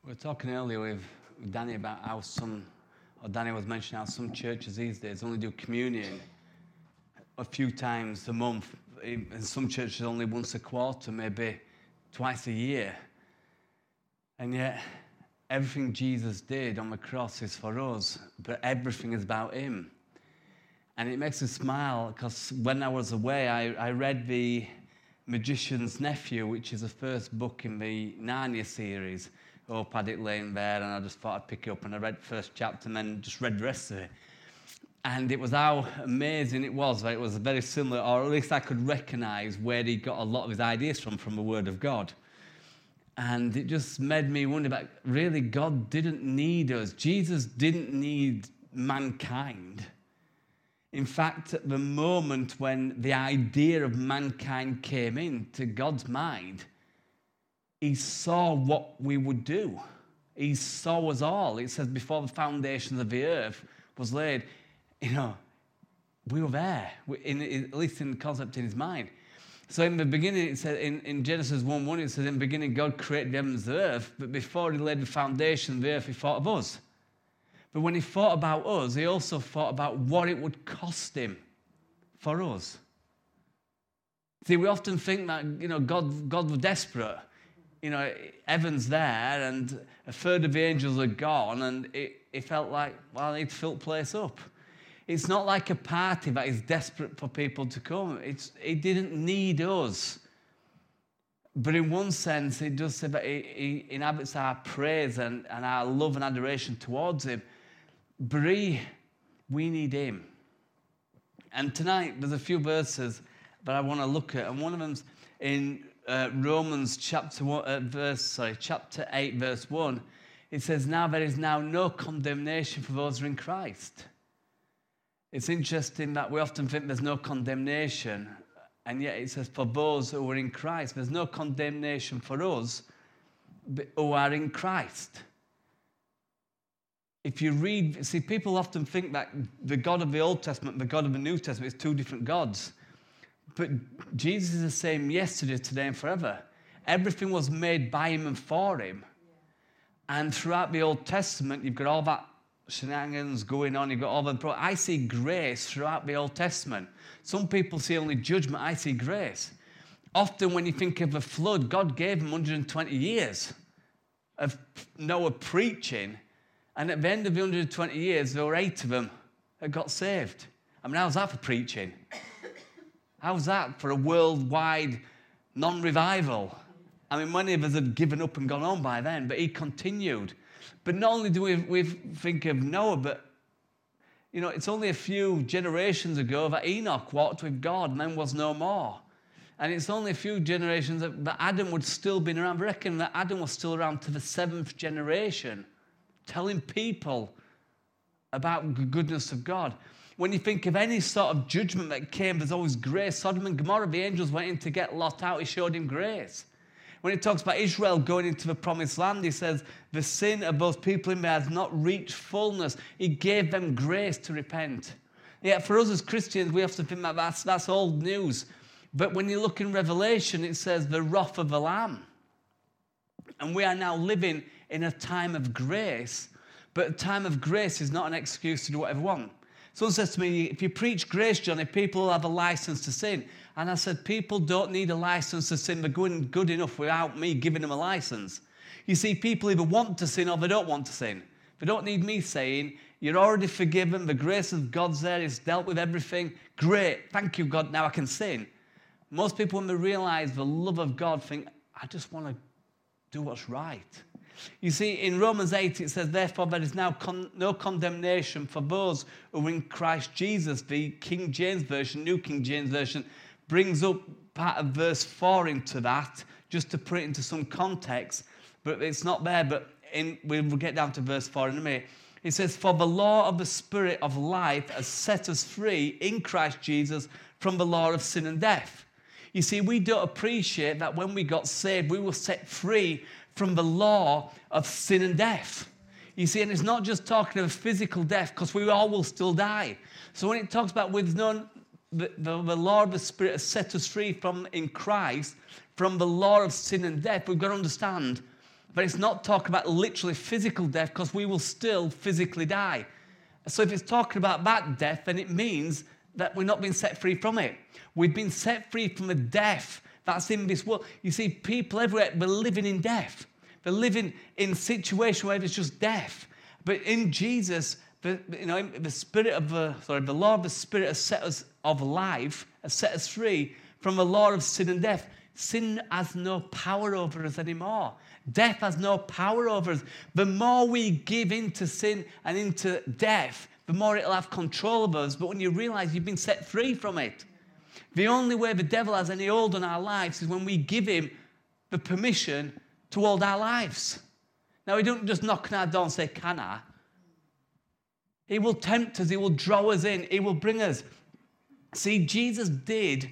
We were talking earlier with Danny about how Danny was mentioning how some churches these days only do communion a few times a month, and some churches only once a quarter, maybe twice a year. And yet, everything Jesus did on the cross is for us, but everything is about him. And it makes me smile, because when I was away, I read The Magician's Nephew, which is the first book in the Narnia series. Hope had it laying there, and I just thought I'd pick it up, and I read the first chapter and then just read the rest of it. And it was how amazing it was. It was very similar, or at least I could recognize where he got a lot of his ideas from the Word of God. And it just made me wonder about, really, God didn't need us. Jesus didn't need mankind. In fact, at the moment when the idea of mankind came into God's mind, he saw what we would do. He saw us all. It says before the foundations of the earth was laid, we were there, at least in the concept in his mind. So in the beginning, it said in Genesis 1:1, it says, in the beginning God created the heavens and the earth, but before he laid the foundation of the earth, he thought of us. But when he thought about us, he also thought about what it would cost him for us. See, we often think that, God was desperate. Heaven's there, and a third of the angels are gone, and it felt like, well, I need to fill the place up. It's not like a party that is desperate for people to come. It didn't need us. But in one sense, it does say that he inhabits our praise and our love and adoration towards him. But we need him. And tonight, there's a few verses that I want to look at, and one of them's in Romans chapter 8, verse 1. It says, now there is now no condemnation for those who are in Christ. It's interesting that we often think there's no condemnation, and yet it says for those who are in Christ. There's no condemnation for us who are in Christ. If you read, people often think that the God of the Old Testament and the God of the New Testament is two different gods. But Jesus is the same yesterday, today, and forever. Everything was made by him and for him. And throughout the Old Testament, you've got all that shenanigans going on. You've got all the... I see grace throughout the Old Testament. Some people see only judgment. I see grace. Often when you think of a flood, God gave them 120 years of Noah preaching. And at the end of the 120 years, there were 8 of them that got saved. I mean, how's that for preaching? How's that for a worldwide non-revival? I mean, many of us had given up and gone on by then, but he continued. But not only do we think of Noah, but, it's only a few generations ago that Enoch walked with God and then was no more. And it's only a few generations that Adam would still been around. I reckon that Adam was still around to the 7th generation, telling people about the goodness of God. When you think of any sort of judgment that came, there's always grace. Sodom and Gomorrah, the angels went in to get Lot out. He showed him grace. When it talks about Israel going into the promised land, he says, the sin of those people in there has not reached fullness. He gave them grace to repent. Yet for us as Christians, we often think that that's old news. But when you look in Revelation, it says the wrath of the Lamb. And we are now living in a time of grace. But a time of grace is not an excuse to do whatever we want. Someone says to me, if you preach grace, Johnny, people will have a license to sin. And I said, people don't need a license to sin. They're going good enough without me giving them a license. You see, people either want to sin or they don't want to sin. They don't need me saying, you're already forgiven. The grace of God's there. It's dealt with everything. Great. Thank you, God. Now I can sin. Most people, when they realize the love of God, think, I just want to do what's right. You see, in Romans 8, it says, therefore, there is now no condemnation for those who are in Christ Jesus. The King James Version, New King James Version, brings up part of verse 4 into that, just to put it into some context. But it's not there, but we'll get down to verse 4 in a minute. It says, for the law of the Spirit of life has set us free in Christ Jesus from the law of sin and death. You see, we don't appreciate that when we got saved, we were set free from the law of sin and death. You see, and it's not just talking of physical death, because we all will still die. So when it talks about the law of the Spirit has set us free in Christ from the law of sin and death, we've got to understand But it's not talking about literally physical death, because we will still physically die. So if it's talking about that death, then it means that we're not being set free from it. We've been set free from the death that's in this world. You see, people everywhere, they're living in death. They're living in a situation where it's just death. But in Jesus, the law of the Spirit has set us of life, has set us free from the law of sin and death. Sin has no power over us anymore. Death has no power over us. The more we give into sin and into death, the more it'll have control of us. But when you realize you've been set free from it, the only way the devil has any hold on our lives is when we give him the permission to hold our lives. Now, he don't just knock on our door and say, can I? He will tempt us. He will draw us in. He will bring us. See, Jesus did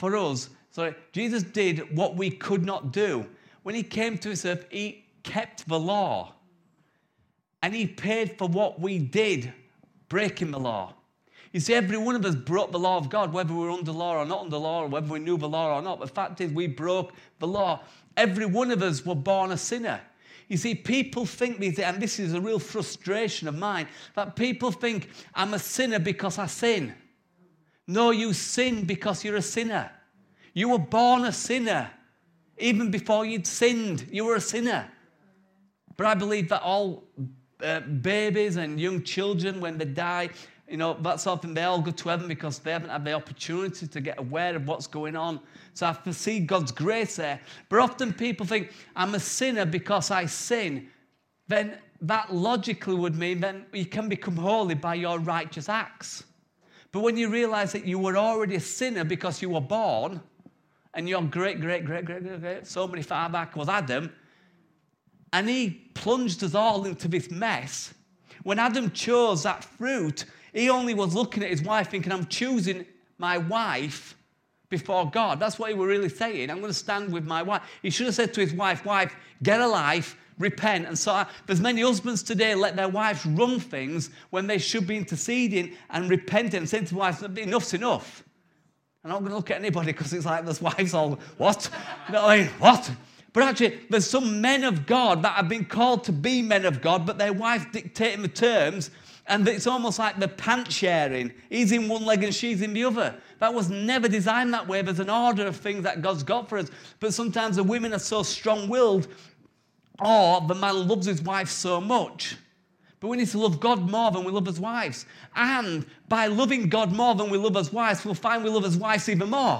what we could not do. When he came to this earth, he kept the law. And he paid for what we did, breaking the law. You see, every one of us broke the law of God, whether we were under law or not under law, or whether we knew the law or not. The fact is, we broke the law. Every one of us were born a sinner. You see, people think, and this is a real frustration of mine, that people think, I'm a sinner because I sin. No, you sin because you're a sinner. You were born a sinner. Even before you'd sinned, you were a sinner. But I believe that all babies and young children, when they die, that sort of thing, they all go to heaven because they haven't had the opportunity to get aware of what's going on. So I can see God's grace there. But often people think, I'm a sinner because I sin. Then that logically would mean then you can become holy by your righteous acts. But when you realize that you were already a sinner because you were born, and your great, so many far back was Adam, and he plunged us all into this mess. When Adam chose that fruit, he only was looking at his wife thinking, I'm choosing my wife before God. That's what he was really saying. I'm going to stand with my wife. He should have said to his wife, get a life, repent. And so there's many husbands today let their wives run things when they should be interceding and repenting and saying to wives, enough's enough. I'm not going to look at anybody because it's like this wives all, what? What? But actually, there's some men of God that have been called to be men of God, but their wife dictating the terms, and it's almost like the pant sharing. He's in one leg and she's in the other. That was never designed that way. There's an order of things that God's got for us. But sometimes the women are so strong-willed, or the man loves his wife so much. But we need to love God more than we love his wives. And by loving God more than we love his wives, we'll find we love his wives even more.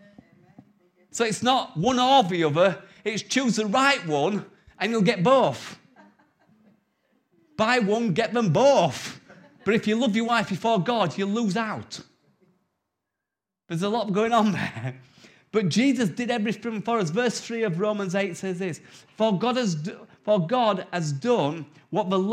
So it's not one or the other. It's choose the right one and you'll get both. Buy one, get them both. But if you love your wife before God, you'll lose out. There's a lot going on there. But Jesus did everything for us. Verse 3 of Romans 8 says this, For God has done what the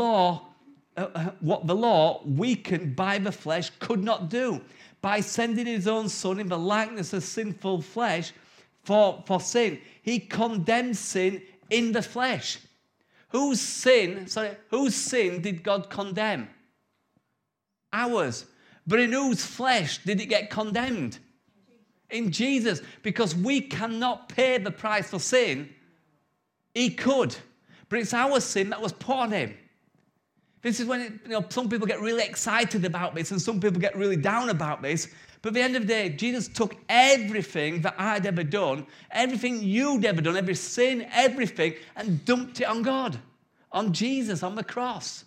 law, weakened by the flesh, could not do. By sending his own Son in the likeness of sinful flesh for sin. He condemned sin in the flesh. Whose sin did God condemn? Ours. But in whose flesh did it get condemned? In Jesus. Because we cannot pay the price for sin. He could. But it's our sin that was put on him. This is when some people get really excited about this and some people get really down about this. But at the end of the day, Jesus took everything that I'd ever done, everything you'd ever done, every sin, everything, and dumped it on God, on Jesus, on the cross.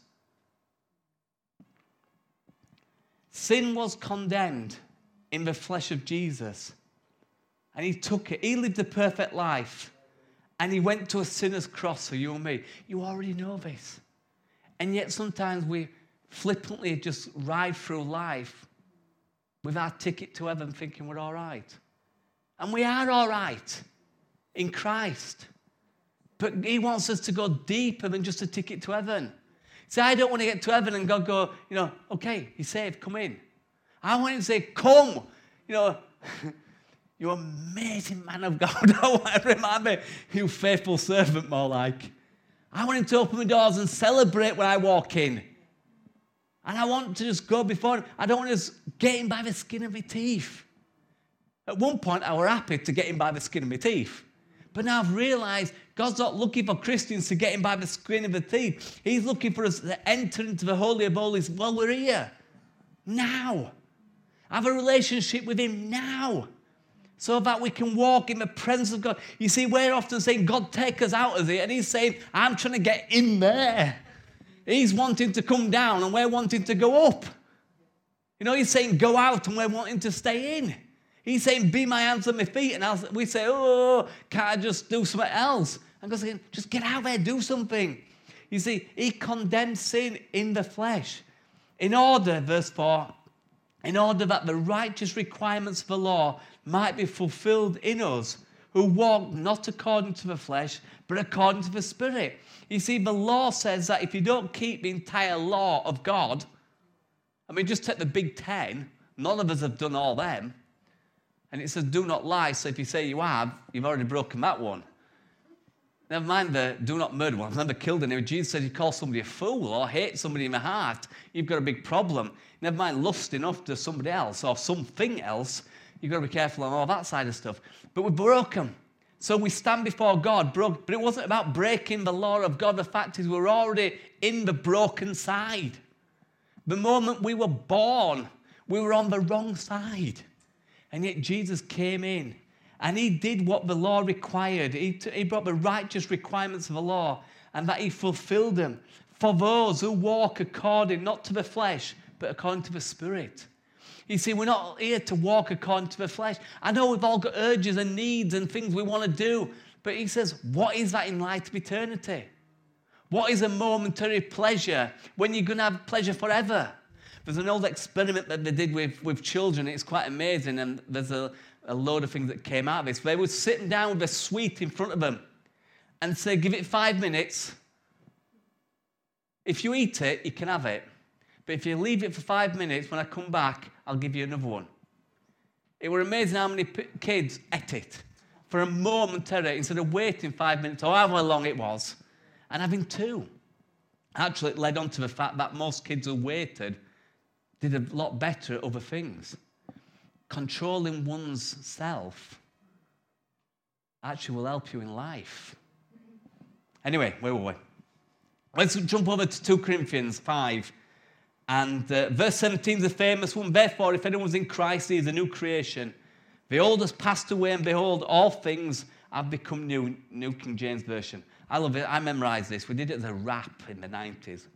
Sin was condemned in the flesh of Jesus. And he took it. He lived a perfect life. And he went to a sinner's cross for you and me. You already know this. And yet sometimes we flippantly just ride through life with our ticket to heaven thinking we're all right. And we are all right in Christ. But he wants us to go deeper than just a ticket to heaven. See, I don't want to get to heaven and God go, okay, you're saved, come in. I want him to say, come, you amazing man of God. I want to remind me, you faithful servant, more like. I want him to open the doors and celebrate when I walk in. And I want to just go before him. I don't want to just get him by the skin of my teeth. At one point, I was happy to get him by the skin of my teeth. But now I've realized God's not looking for Christians to get him by the skin of the teeth. He's looking for us to enter into the Holy of Holies while we're here. Now. Have a relationship with him now. So that we can walk in the presence of God. You see, we're often saying, God, take us out of it. And he's saying, I'm trying to get in there. He's wanting to come down and we're wanting to go up. You know, he's saying, go out and we're wanting to stay in. He's saying, be my hands and my feet. And we say, oh, can't I just do something else? And God's saying, just get out there, do something. You see, he condemned sin in the flesh. In order, verse 4, in order that the righteous requirements of the law might be fulfilled in us, who walk not according to the flesh, but according to the Spirit. You see, the law says that if you don't keep the entire law of God, I mean, just take the big 10, none of us have done all them, and it says, do not lie, so if you say you have, you've already broken that one. Never mind the do not murder one. I've never killed anyone. Jesus said you call somebody a fool or hate somebody in the heart, you've got a big problem. Never mind lusting after somebody else or something else. You've got to be careful on all that side of stuff. But we're broken. So we stand before God broken. But it wasn't about breaking the law of God. The fact is we're already in the broken side. The moment we were born, we were on the wrong side. And yet Jesus came in. And he did what the law required. He brought the righteous requirements of the law, and that he fulfilled them for those who walk according, not to the flesh, but according to the Spirit. You see, we're not here to walk according to the flesh. I know we've all got urges and needs and things we want to do, but he says, what is that in light of eternity? What is a momentary pleasure when you're going to have pleasure forever? There's an old experiment that they did with children. It's quite amazing, and there's a load of things that came out of this. They would sit them down with a sweet in front of them and say, give it 5 minutes. If you eat it, you can have it. But if you leave it for 5 minutes, when I come back, I'll give you another one. It was amazing how many kids ate it for a momentary, instead of waiting 5 minutes or however long it was, and having two. Actually, it led on to the fact that most kids who waited did a lot better at other things. Controlling one's self actually will help you in life. Anyway, where were we? Let's jump over to 2 Corinthians 5. And verse 17 is a famous one. Therefore, if anyone's in Christ, he is a new creation. The old has passed away, and behold, all things have become new. New King James Version. I love it. I memorized this. We did it as a rap in the 90s.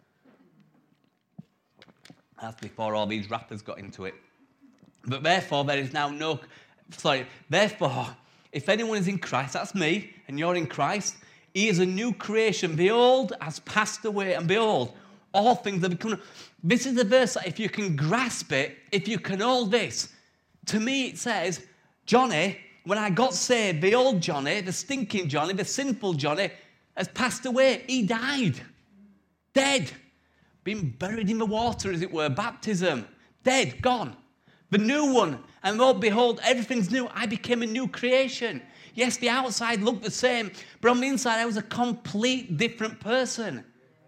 That's before all these rappers got into it. But therefore, there is now therefore, if anyone is in Christ, that's me, and you're in Christ, he is a new creation. The old has passed away, and behold, all things have become. This is the verse that if you can grasp it, if you can hold this, to me it says, Johnny, when I got saved, the old Johnny, the stinking Johnny, the sinful Johnny, has passed away. He died. Dead. Been buried in the water, as it were. Baptism. Dead. Gone. The new one, and oh, behold, everything's new. I became a new creation. Yes, the outside looked the same, but on the inside, I was a complete different person.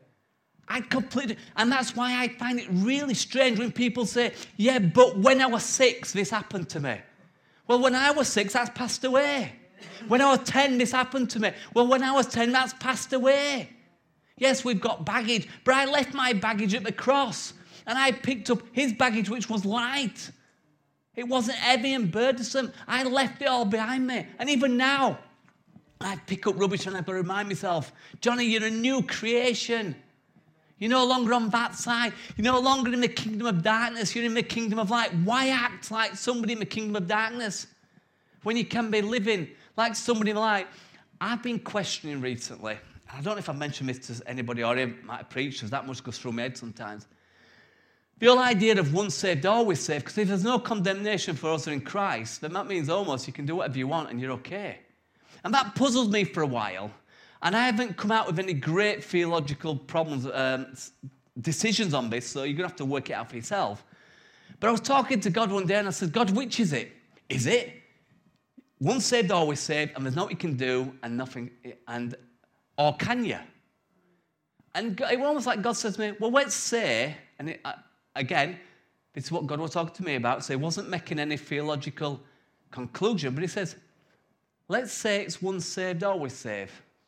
And that's why I find it really strange when people say, yeah, but when I was 6, this happened to me. Well, when I was 6, that's passed away. When I was 10, this happened to me. Well, when I was 10, that's passed away. Yes, we've got baggage, but I left my baggage at the cross, and I picked up his baggage, which was light. It wasn't heavy and burdensome. I left it all behind me. And even now, I pick up rubbish and I have to remind myself, Johnny, you're a new creation. You're no longer on that side. You're no longer in the kingdom of darkness. You're in the kingdom of light. Why act like somebody in the kingdom of darkness when you can be living like somebody in the light? I've been questioning recently. I don't know if I've mentioned this to anybody or I might have preached, because that much goes through my head sometimes. The whole idea of once saved, always saved, because if there's no condemnation for us in Christ, then that means almost you can do whatever you want and you're okay. And that puzzled me for a while. And I haven't come out with any great theological problems, decisions on this, so you're going to have to work it out for yourself. But I was talking to God one day and I said, God, which is it? Is it once saved, always saved, and there's nothing you can do and nothing, or can you? And it was almost like God says to me, well, let's say, and again, this is what God was talking to me about, so he wasn't making any theological conclusion, but he says, let's say it's once saved, always saved.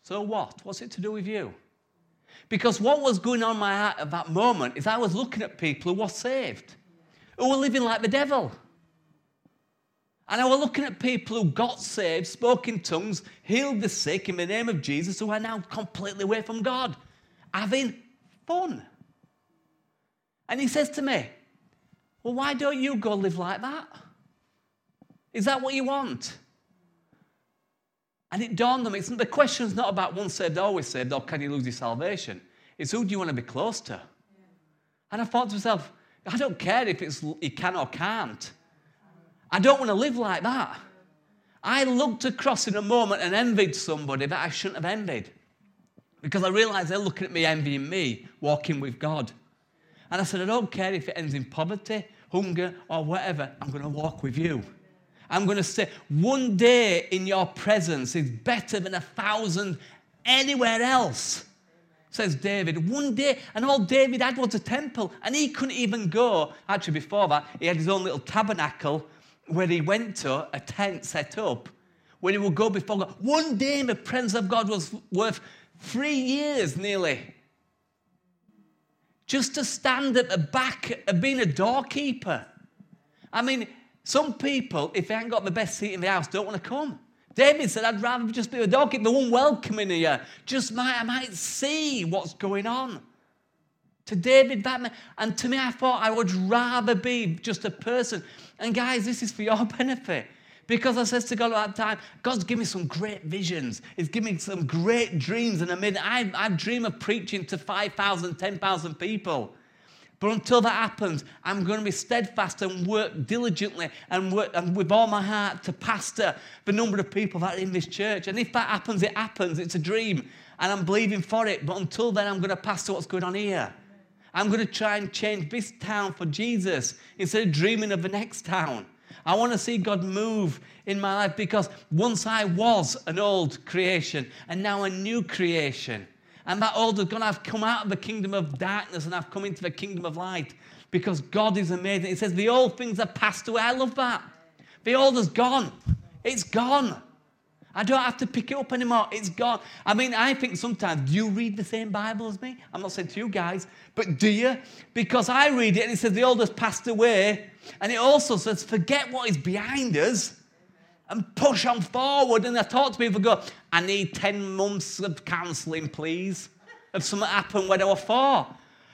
So what? What's it to do with you? Because what was going on in my heart at that moment is I was looking at people who were saved, who were living like the devil. And I was looking at people who got saved, spoke in tongues, healed the sick in the name of Jesus, who are now completely away from God, having fun. And he says to me, well, why don't you go live like that? Is that what you want? And it dawned on me, the question's not about once saved, always saved, or can you lose your salvation? It's who do you want to be close to? And I thought to myself, I don't care if it's you can or can't. I don't want to live like that. I looked across in a moment and envied somebody that I shouldn't have envied. Because I realized they're looking at me, envying me, walking with God. And I said, I don't care if it ends in poverty, hunger, or whatever. I'm going to walk with you. I'm going to say, one day in your presence is better than 1,000 anywhere else, says David. One day, and all David had was a temple, and he couldn't even go. Actually, before that, he had his own little tabernacle where he went to, a tent set up, where he would go before God. One day in the presence of God was worth 3 years nearly. Just to stand at the back of being a doorkeeper. I mean, some people, if they haven't got the best seat in the house, don't want to come. David said, I'd rather just be a doorkeeper, one welcoming here. I might see what's going on. To David, that man, and to me, I thought I would rather be just a person. And guys, this is for your benefit. Because I said to God at that time, God's given me some great visions. He's given me some great dreams. And I dream of preaching to 5,000, 10,000 people. But until that happens, I'm going to be steadfast and work diligently and with all my heart to pastor the number of people that are in this church. And if that happens, it happens. It's a dream. And I'm believing for it. But until then, I'm going to pastor what's going on here. I'm going to try and change this town for Jesus instead of dreaming of the next town. I want to see God move in my life because once I was an old creation and now a new creation. And that old is gone. I've come out of the kingdom of darkness and I've come into the kingdom of light because God is amazing. It says the old things have passed away. I love that. The old is gone. It's gone. I don't have to pick it up anymore. It's gone. I mean, I think sometimes, do you read the same Bible as me? I'm not saying to you guys, but do you? Because I read it and it says the old has passed away. And it also says, forget what is behind us and push on forward. And I talk to people go, I need 10 months of counselling, please, if something happened when I was 4.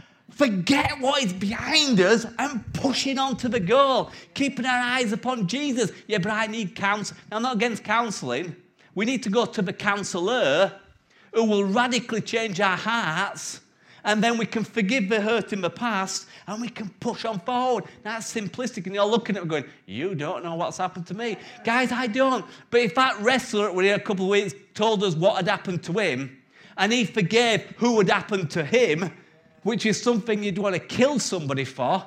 Forget what is behind us and pushing on to the goal, keeping our eyes upon Jesus. Yeah, but I need counsel. Now, I'm not against counselling. We need to go to the counsellor who will radically change our hearts, and then we can forgive the hurt in the past, and we can push on forward. That's simplistic, and you're looking at me going, you don't know what's happened to me. Guys, I don't. But if that wrestler that was here a couple of weeks told us what had happened to him, and he forgave who had happened to him, which is something you'd want to kill somebody for.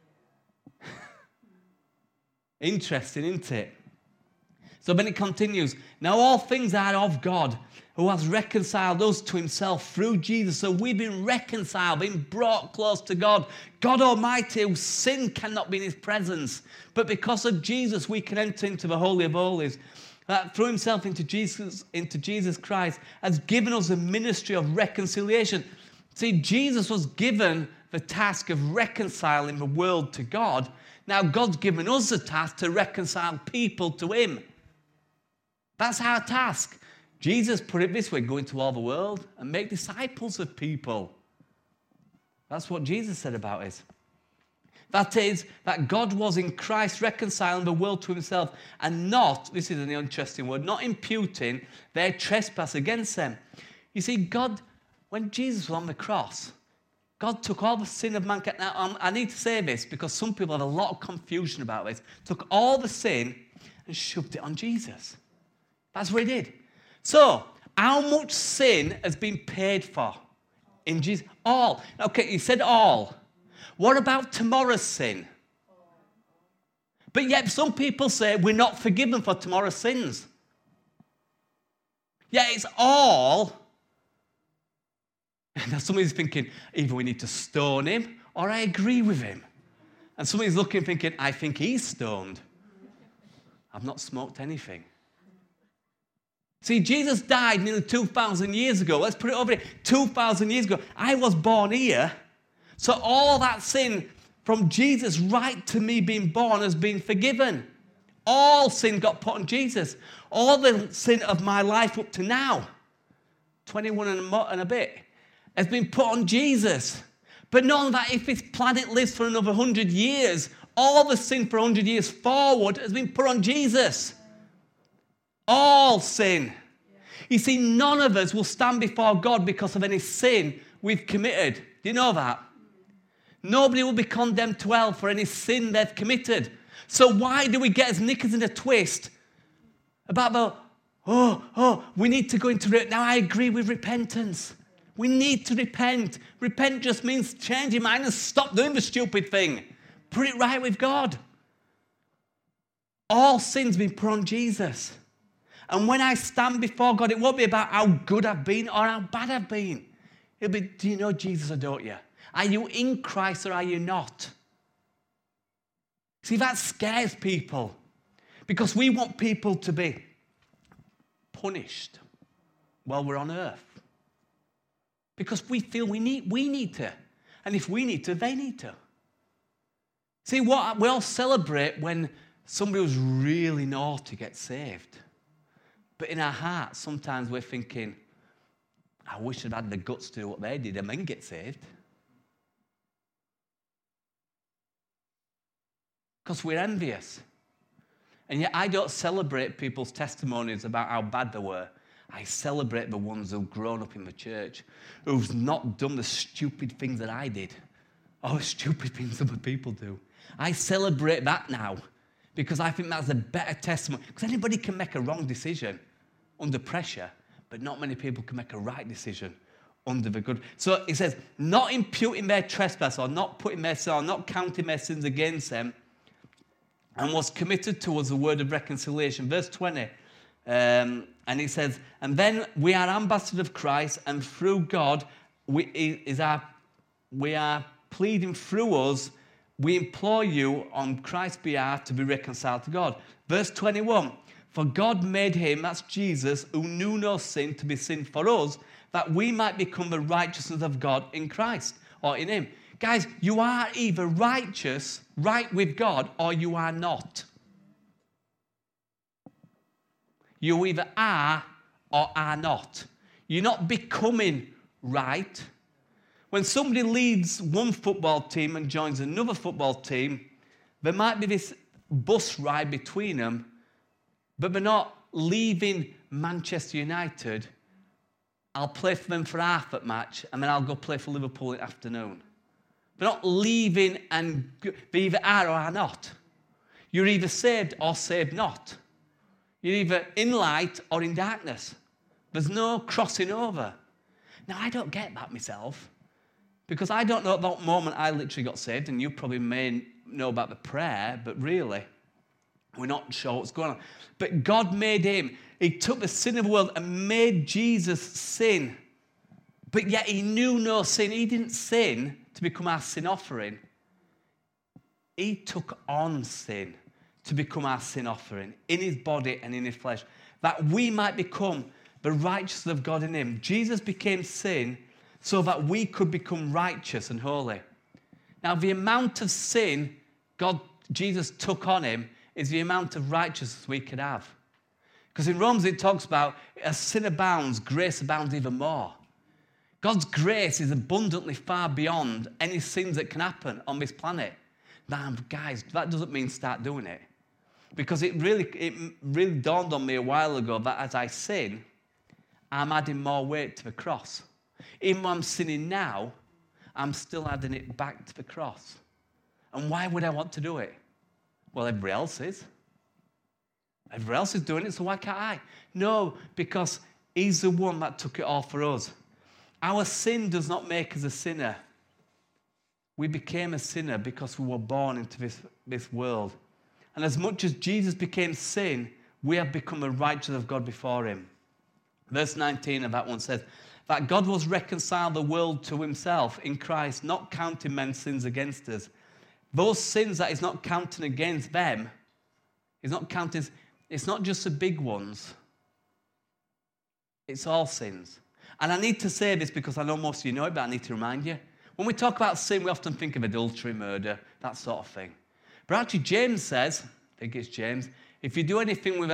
Interesting, isn't it? So then it continues. Now all things are of God, who has reconciled us to himself through Jesus. So we've been reconciled, been brought close to God. God Almighty, whose sin cannot be in his presence. But because of Jesus, we can enter into the Holy of Holies. That through himself into Jesus Christ, has given us a ministry of reconciliation. See, Jesus was given the task of reconciling the world to God. Now God's given us the task to reconcile people to him. That's our task. Jesus put it this way, go into all the world and make disciples of people. That's what Jesus said about it. That is, that God was in Christ reconciling the world to himself and not, this is an interesting word, not imputing their trespass against them. You see, God, when Jesus was on the cross, God took all the sin of mankind. Now, I need to say this because some people have a lot of confusion about this. Took all the sin and shoved it on Jesus. That's what he did. So, how much sin has been paid for in Jesus? All. Okay, he said all. What about tomorrow's sin? But yet some people say we're not forgiven for tomorrow's sins. Yeah, it's all. And now somebody's thinking, either we need to stone him or I agree with him. And somebody's looking thinking, I think he's stoned. I've not smoked anything. See, Jesus died nearly 2,000 years ago. Let's put it over here. 2,000 years ago. I was born here. So all that sin from Jesus right to me being born has been forgiven. All sin got put on Jesus. All the sin of my life up to now, 21 and a bit, has been put on Jesus. But know that if this planet lives for another 100 years, all the sin for 100 years forward has been put on Jesus. All sin. You see, none of us will stand before God because of any sin we've committed. Do you know that? Nobody will be condemned to hell for any sin they've committed. So why do we get as knickers in a twist about we need to go into it? Now I agree with repentance. We need to repent. Repent just means change your mind and stop doing the stupid thing. Put it right with God. All sin's been put on Jesus. And when I stand before God, it won't be about how good I've been or how bad I've been. It'll be, do you know Jesus or don't you? Are you in Christ or are you not? See, that scares people because we want people to be punished while we're on earth. Because we feel we need to. And if we need to, they need to. See, we all celebrate when somebody who's really naughty gets saved. But in our hearts, sometimes we're thinking, I wish I'd had the guts to do what they did and then get saved. Because we're envious. And yet I don't celebrate people's testimonies about how bad they were. I celebrate the ones who've grown up in the church, who've not done the stupid things that I did, or the stupid things other people do. I celebrate that now because I think that's a better testimony. Because anybody can make a wrong decision under pressure, but not many people can make a right decision under the good. So it says, not imputing their trespass or not putting their sin or not counting their sins against them, and was committed towards the word of reconciliation. Verse 20, and it says, and then we are ambassadors of Christ, and through God, we are pleading through us, we implore you on Christ's behalf to be reconciled to God. Verse 21, for God made him, that's Jesus, who knew no sin, to be sin for us, that we might become the righteousness of God in Christ, or in him. Guys, you are either righteous, right with God, or you are not. You either are or are not. You're not becoming right. When somebody leaves one football team and joins another football team, there might be this bus ride between them, but they're not leaving Manchester United. I'll play for them for half that match, and then I'll go play for Liverpool in the afternoon. They're not leaving, and they either are or are not. You're either saved or saved not. You're either in light or in darkness. There's no crossing over. Now, I don't get that myself, because I don't know at that moment I literally got saved, and you probably may know about the prayer, but really, we're not sure what's going on. But God made him. He took the sin of the world and made Jesus sin. But yet he knew no sin. He didn't sin to become our sin offering. He took on sin to become our sin offering in his body and in his flesh, that we might become the righteousness of God in him. Jesus became sin so that we could become righteous and holy. Now, the amount of sin Jesus took on him is the amount of righteousness we could have. Because in Romans it talks about, as sin abounds, grace abounds even more. God's grace is abundantly far beyond any sins that can happen on this planet. Now, guys, that doesn't mean start doing it. Because it really dawned on me a while ago that as I sin, I'm adding more weight to the cross. Even when I'm sinning now, I'm still adding it back to the cross. And why would I want to do it? Well, everybody else is. Everybody else is doing it, so why can't I? No, because he's the one that took it all for us. Our sin does not make us a sinner. We became a sinner because we were born into this world. And as much as Jesus became sin, we have become the righteousness of God before him. Verse 19 of that one says, that God was reconciled the world to himself in Christ, not counting men's sins against us. Those sins that he's not counting against them, he's not counting, it's not just the big ones. It's all sins. And I need to say this because I know most of you know it, but I need to remind you. When we talk about sin, we often think of adultery, murder, that sort of thing. But actually, James says, I think it's James, if you know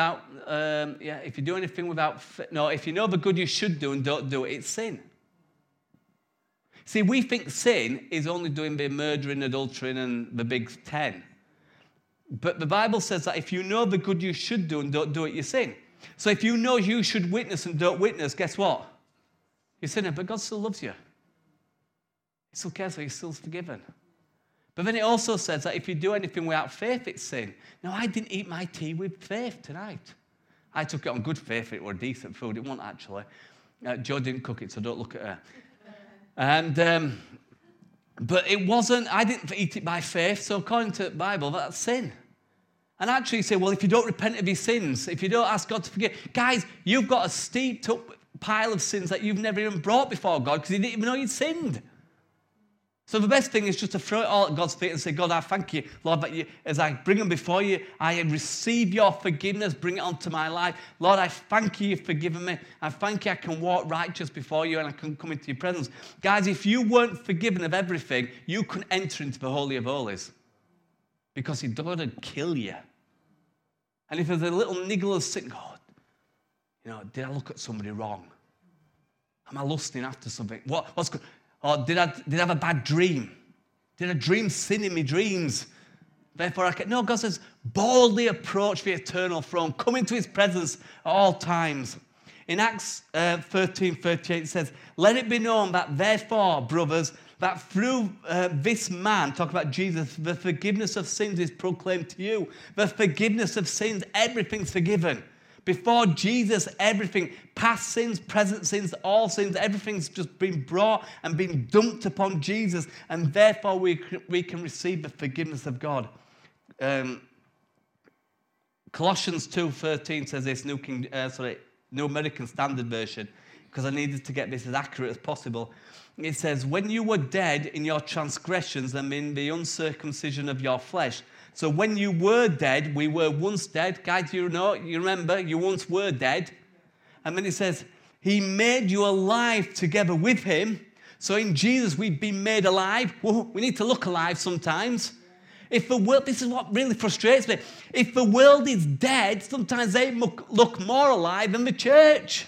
the good you should do and don't do it, it's sin. See, we think sin is only doing the murdering, adultering, and the big 10. But the Bible says that if you know the good you should do and don't do it, you sin. So if you know you should witness and don't witness, guess what? You're sinning, but God still loves you. He still cares for you, he's still forgiven. But then it also says that if you do anything without faith, it's sin. Now, I didn't eat my tea with faith tonight. I took it on good faith. It was decent food. It wasn't actually. Jo didn't cook it, so don't look at her. And but it wasn't, I didn't eat it by faith, so according to the Bible, that's sin. And actually you say, well, if you don't repent of your sins, if you don't ask God to forgive, guys, you've got a steeped up pile of sins that you've never even brought before God because you didn't even know you'd sinned. So the best thing is just to throw it all at God's feet and say, God, I thank you, Lord, that as I bring them before you, I receive your forgiveness, bring it onto my life. Lord, I thank you, you've forgiven me. I thank you I can walk righteous before you and I can come into your presence. Guys, if you weren't forgiven of everything, you couldn't enter into the Holy of Holies because he'd God would kill you. And if there's a little niggle of sin, God, did I look at somebody wrong? Am I lusting after something? What's good? Or did I have a bad dream? Did I dream sin in my dreams? Therefore, No, God says, boldly approach the eternal throne. Come into his presence at all times. In Acts 13:38, it says, let it be known that therefore, brothers, that through this man, talk about Jesus, the forgiveness of sins is proclaimed to you. The forgiveness of sins, everything's forgiven. Before Jesus, everything, past sins, present sins, all sins, everything's just been brought and been dumped upon Jesus, and therefore we can receive the forgiveness of God. Colossians 2:13 says this, New American Standard Version, because I needed to get this as accurate as possible. It says, when you were dead in your transgressions and in the uncircumcision of your flesh. So when you were dead, we were once dead. Guys, you remember, you once were dead. And then it says, he made you alive together with him. So in Jesus, we've been made alive. Whoa, we need to look alive sometimes. If the world, this is what really frustrates me. If the world is dead, sometimes they look more alive than the church.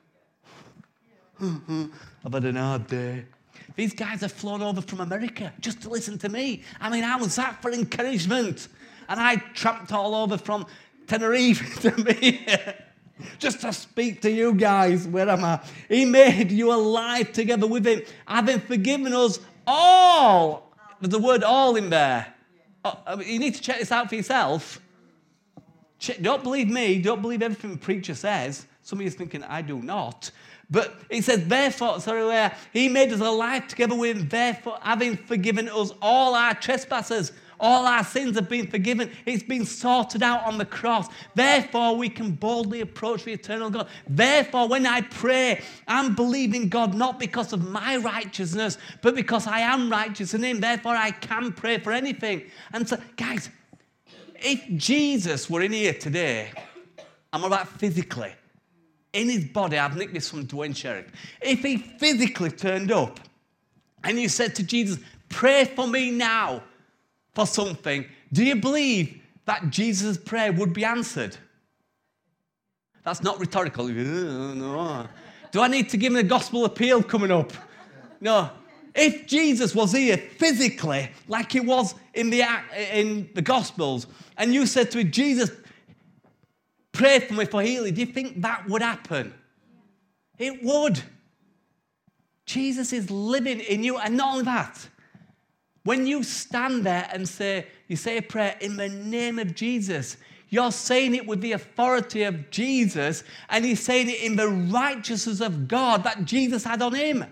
I've had an hard day. These guys have flown over from America just to listen to me. I mean, how was that for encouragement? And I tramped all over from Tenerife to be here just to speak to you guys. Where am I? He made you alive together with him, having forgiven us all. There's the word all in there. You need to check this out for yourself. Don't believe me. Don't believe everything the preacher says. Some of you are thinking, I do not. But it says, therefore, he made us alive together with him, therefore, having forgiven us all our trespasses. All our sins have been forgiven. It's been sorted out on the cross. Therefore, we can boldly approach the eternal God. Therefore, when I pray, I'm believing God not because of my righteousness, but because I am righteous in him. Therefore, I can pray for anything. And so, guys, if Jesus were in here today, I'm about physically, in his body, I've nicked this from Dwayne Sheriff. If he physically turned up and you said to Jesus, pray for me now for something, do you believe that Jesus' prayer would be answered? That's not rhetorical. No. Do I need to give him a gospel appeal coming up? No. If Jesus was here physically, like he was in the Gospels, and you said to him, Jesus, pray for me for healing, do you think that would happen? It would. Jesus is living in you. And not only that, when you stand there and you say a prayer in the name of Jesus, you're saying it with the authority of Jesus, and you're saying it in the righteousness of God that Jesus had on him.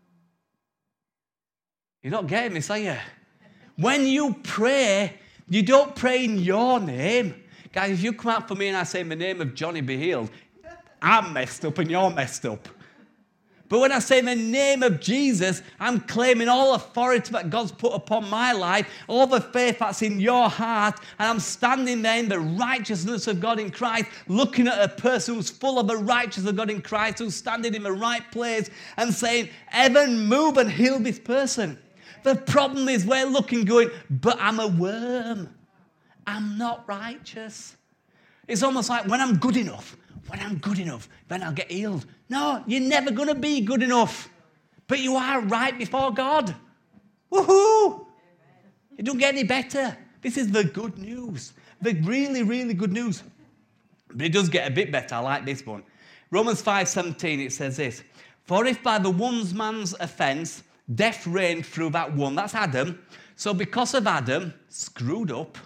You're not getting this, are you? When you pray, you don't pray in your name. Guys, if you come out for me and I say, in the name of Johnny be healed, I'm messed up and you're messed up. But when I say in the name of Jesus, I'm claiming all authority that God's put upon my life, all the faith that's in your heart, and I'm standing there in the righteousness of God in Christ, looking at a person who's full of the righteousness of God in Christ, who's standing in the right place and saying, heaven, move and heal this person. The problem is we're looking going, but I'm a worm. I'm not righteous. It's almost like when I'm good enough, then I'll get healed. No, you're never going to be good enough. But you are right before God. Woohoo! It don't get any better. This is the good news. The really, really good news. But it does get a bit better. I like this one. Romans 5:17, it says this. For if by the one man's offence, death reigned through that one, that's Adam. So because of Adam, screwed up,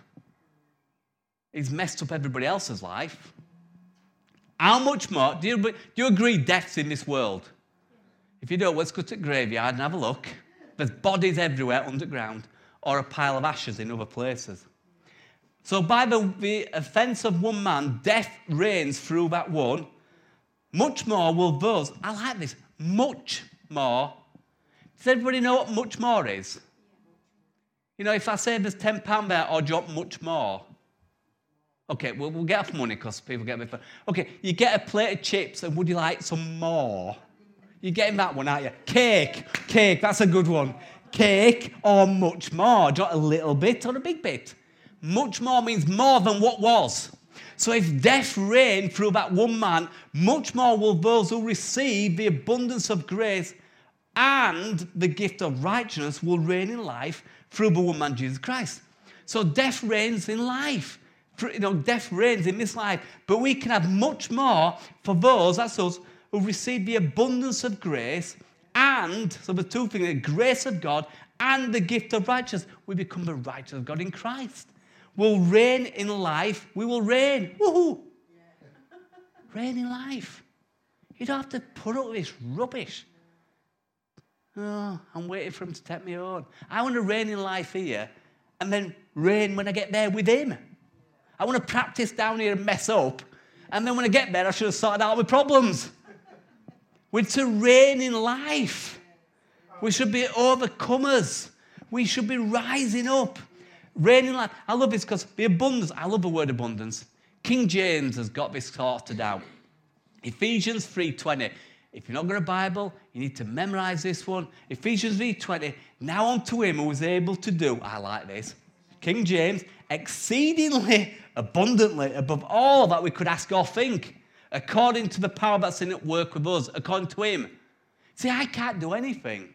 he's messed up everybody else's life. How much more? Do you agree death's in this world? If you don't, let's go to the graveyard and have a look. There's bodies everywhere underground or a pile of ashes in other places. So by the offence of one man, death reigns through that one. Much more will those, I like this, much more. Does everybody know what much more is? You know, if I say there's £10 there, or do you want much more? Okay, we'll get off money because people get a bit... Okay, you get a plate of chips and would you like some more? You're getting that one, aren't you? Cake, that's a good one. Cake or much more? Do you want a little bit or a big bit? Much more means more than what was. So if death reigned through that one man, much more will those who receive the abundance of grace and the gift of righteousness will reign in life through the one man, Jesus Christ. So death reigns in life. You know, death reigns in this life, but we can have much more for those, that's us, who receive the abundance of grace and, so the two things, the grace of God and the gift of righteousness. We become the righteousness of God in Christ. We'll reign in life. We will reign. Woohoo! Yeah. Reign in life. You don't have to put up with this rubbish. Oh, I'm waiting for him to take me on. I want to reign in life here and then reign when I get there with him. I want to practice down here and mess up. And then when I get there, I should have sorted out my problems. We're to reign in life. We should be overcomers. We should be rising up. Reign in life. I love this because the abundance, I love the word abundance. King James has got this sorted out. Ephesians 3:20. If you're not got a Bible, you need to memorize this one. Ephesians 3:20. Now unto him who is able to do, I like this, King James, exceedingly abundantly above all that we could ask or think, according to the power that's in at work with us, according to him. See, I can't do anything.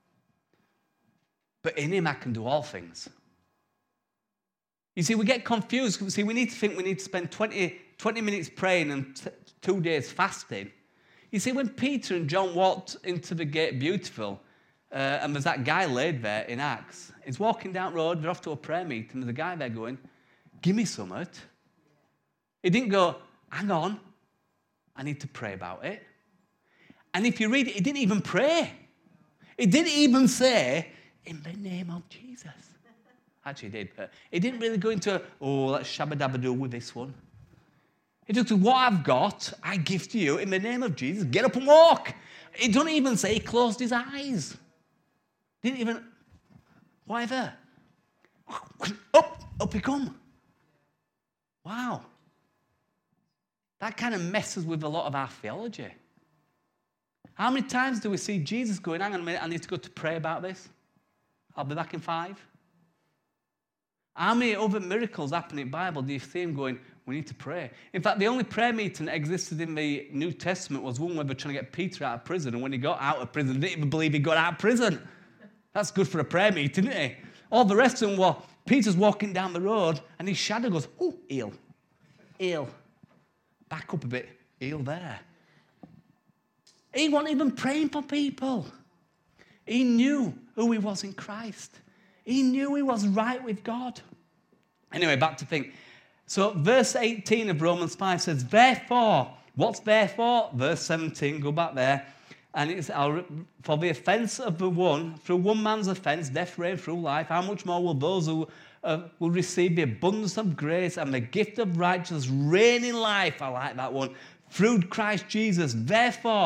But in him I can do all things. You see, we get confused. See, we need to think we need to spend 20 minutes praying and 2 days fasting. You see, when Peter and John walked into the gate beautiful, and there's that guy laid there in Acts, he's walking down the road, they're off to a prayer meeting, there's a guy there going, give me something. He didn't go, hang on, I need to pray about it. And if you read it, he didn't even pray. He didn't even say, in the name of Jesus. Actually, he did, but he didn't really go into, let's shabba-dabba-do with this one. He just said, what I've got, I give to you in the name of Jesus. Get up and walk. He doesn't even say he closed his eyes. Didn't even, whatever. Up he come. Wow. That kind of messes with a lot of our theology. How many times do we see Jesus going, hang on a minute, I need to go to pray about this. I'll be back in 5. How many other miracles happen in the Bible do you see him going, we need to pray? In fact, the only prayer meeting that existed in the New Testament was one where they're trying to get Peter out of prison, and when he got out of prison, they didn't even believe he got out of prison. That's good for a prayer meeting, isn't it? All the rest of them were, Peter's walking down the road, and his shadow goes, heal. Back up a bit, heal there. He wasn't even praying for people. He knew who he was in Christ. He knew he was right with God. Anyway, back to think. So verse 18 of Romans 5 says, therefore, what's therefore? Verse 17, go back there. And it's for the offence of the one, through one man's offence, death reigned through life, how much more will those who will receive the abundance of grace and the gift of righteousness reign in life? I like that one. Through Christ Jesus. Therefore,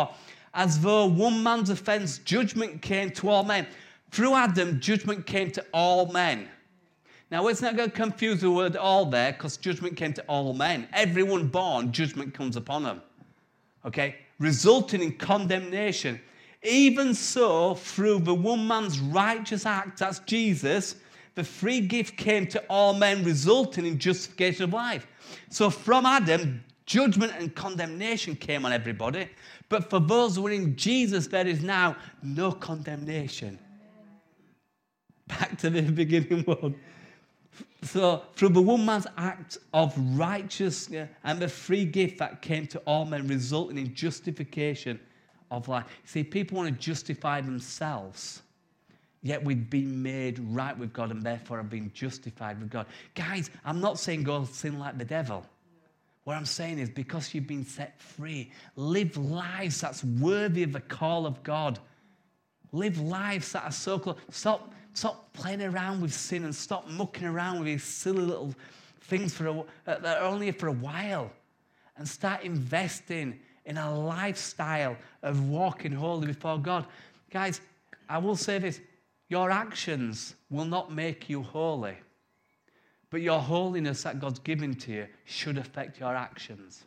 As though one man's offense, judgment came to all men. Through Adam, judgment came to all men. Now, let's not get confused with the word all there, because judgment came to all men. Everyone born, judgment comes upon them. Okay? Resulting in condemnation. Even so, through the one man's righteous act, that's Jesus, the free gift came to all men, resulting in justification of life. So from Adam, judgment and condemnation came on everybody. But for those who are in Jesus, there is now no condemnation. Back to the beginning one. So through the one man's act of righteousness and the free gift that came to all men, resulting in justification of life. See, people want to justify themselves, yet we've been made right with God and therefore have been justified with God. Guys, I'm not saying go sin like the devil. What I'm saying is because you've been set free, live lives that's worthy of the call of God. Live lives that are so close. Stop playing around with sin and stop mucking around with these silly little things that are only for a while. And start investing in a lifestyle of walking holy before God. Guys, I will say this. Your actions will not make you holy. But your holiness that God's given to you should affect your actions.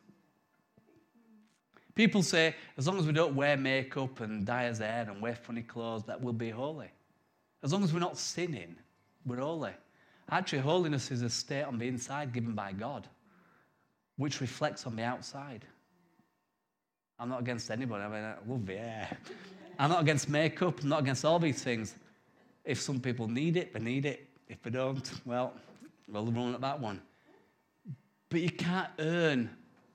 People say, as long as we don't wear makeup and dye our hair and wear funny clothes, that we'll be holy. As long as we're not sinning, we're holy. Actually, holiness is a state on the inside given by God, which reflects on the outside. I'm not against anybody. I mean, I love the hair. I'm not against makeup. I'm not against all these things. If some people need it, they need it. If they don't, well, we'll run at that one. But you can't earn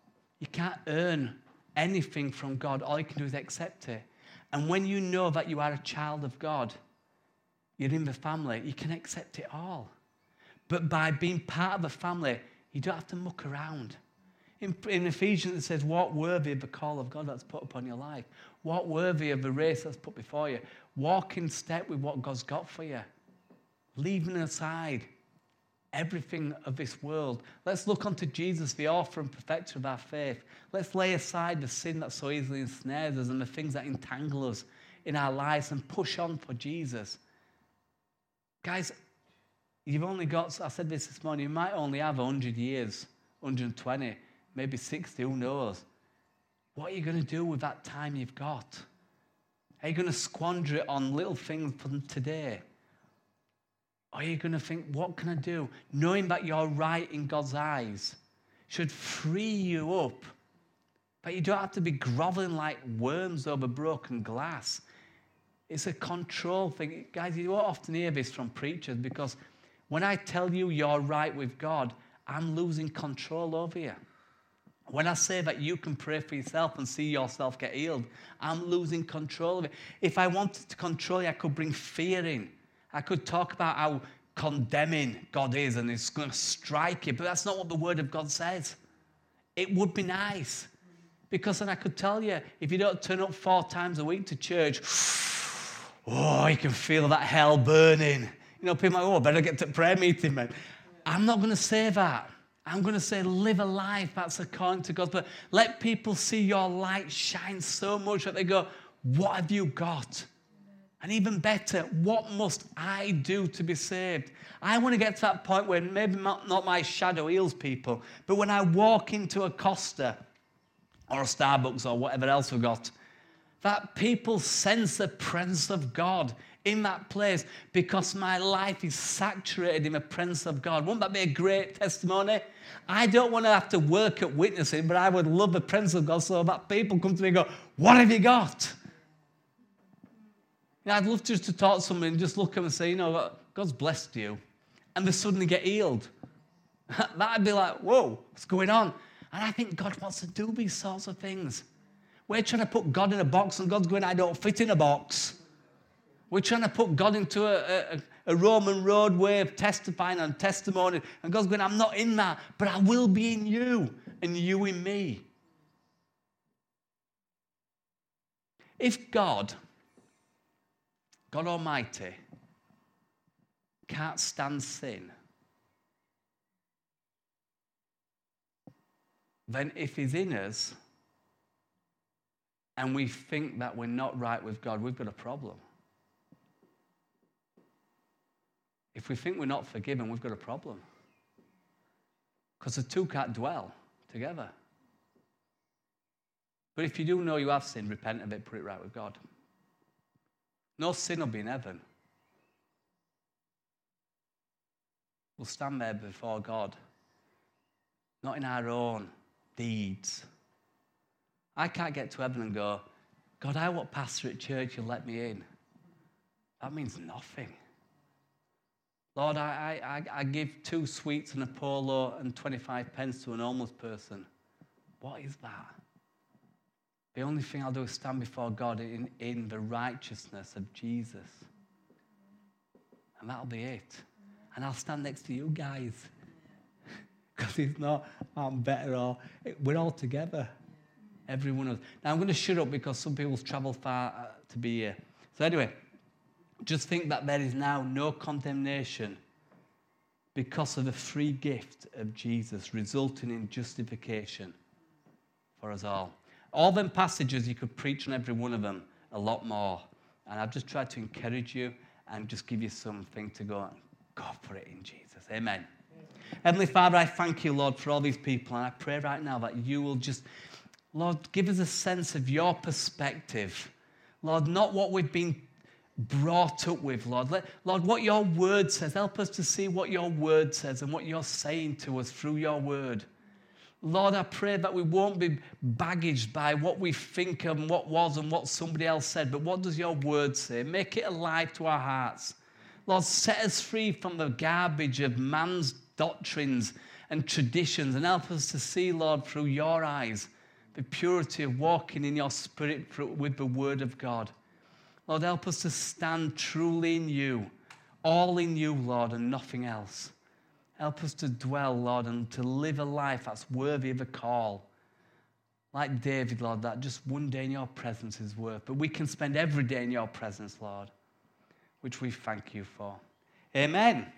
anything from God. All you can do is accept it. And when you know that you are a child of God, you're in the family, you can accept it all. But by being part of the family, you don't have to muck around. In Ephesians, it says, walk worthy of the call of God that's put upon your life. Walk worthy of the race that's put before you. Walk in step with what God's got for you. Leaving aside everything of this world. Let's look unto Jesus, the author and perfecter of our faith. Let's lay aside the sin that so easily ensnares us and the things that entangle us in our lives and push on for Jesus. Guys, you've only got, I said this morning, you might only have 100 years, 120, maybe 60, who knows? What are you going to do with that time you've got? Are you going to squander it on little things from today? Or are you going to think, what can I do? Knowing that you're right in God's eyes should free you up. But you don't have to be groveling like worms over broken glass. It's a control thing. Guys, you won't often hear this from preachers because when I tell you you're right with God, I'm losing control over you. When I say that you can pray for yourself and see yourself get healed, I'm losing control of it. If I wanted to control you, I could bring fear in. I could talk about how condemning God is and it's going to strike you, but that's not what the Word of God says. It would be nice because then I could tell you, if you don't turn up 4 times a week to church, oh, you can feel that hell burning. You know, people are like, oh, I better get to prayer meeting, man. I'm not going to say that. I'm going to say live a life that's according to God. But let people see your light shine so much that they go, what have you got? And even better, what must I do to be saved? I want to get to that point where maybe not my shadow heals people, but when I walk into a Costa or a Starbucks or whatever else we've got, that people sense the presence of God in that place because my life is saturated in the presence of God. Wouldn't that be a great testimony? I don't want to have to work at witnessing, but I would love the presence of God so that people come to me and go, what have you got? You know, I'd love just to talk to somebody and just look at them and say, you know, God's blessed you. And they suddenly get healed. That'd be like, whoa, what's going on? And I think God wants to do these sorts of things. We're trying to put God in a box and God's going, I don't fit in a box. We're trying to put God into a Roman road way of testifying and testimony. And God's going, I'm not in that, but I will be in you and you in me. If God Almighty can't stand sin, then if he's in us, and we think that we're not right with God, we've got a problem. If we think we're not forgiven, we've got a problem. Because the two can't dwell together. But if you do know you have sinned, repent of it, put it right with God. No sin will be in heaven. We'll stand there before God, not in our own deeds. I can't get to heaven and go, God, I want pastor at church, you let me in. That means nothing. Lord, I give 2 sweets and a polo and 25 pence to an homeless person. What is that? The only thing I'll do is stand before God in the righteousness of Jesus. And that'll be it. And I'll stand next to you guys. Because it's not, I'm better, or we're all together. Every one of us. Now I'm going to shut up because some people's travel far to be here. So anyway, just think that there is now no condemnation because of the free gift of Jesus, resulting in justification for us all. All them passages, you could preach on every one of them a lot more. And I've just tried to encourage you and just give you something to go for it in Jesus. Amen. Heavenly Father, I thank you, Lord, for all these people. And I pray right now that you will just, Lord, give us a sense of your perspective. Lord, not what we've been brought up with, Lord. Lord, what your word says. Help us to see what your word says and what you're saying to us through your word. Lord, I pray that we won't be baggaged by what we think of and what was and what somebody else said, but what does your word say? Make it alive to our hearts. Lord, set us free from the garbage of man's doctrines and traditions and help us to see, Lord, through your eyes, the purity of walking in your spirit with the word of God. Lord, help us to stand truly in you, all in you, Lord, and nothing else. Help us to dwell, Lord, and to live a life that's worthy of a call. Like David, Lord, that just one day in your presence is worth. But we can spend every day in your presence, Lord, which we thank you for. Amen.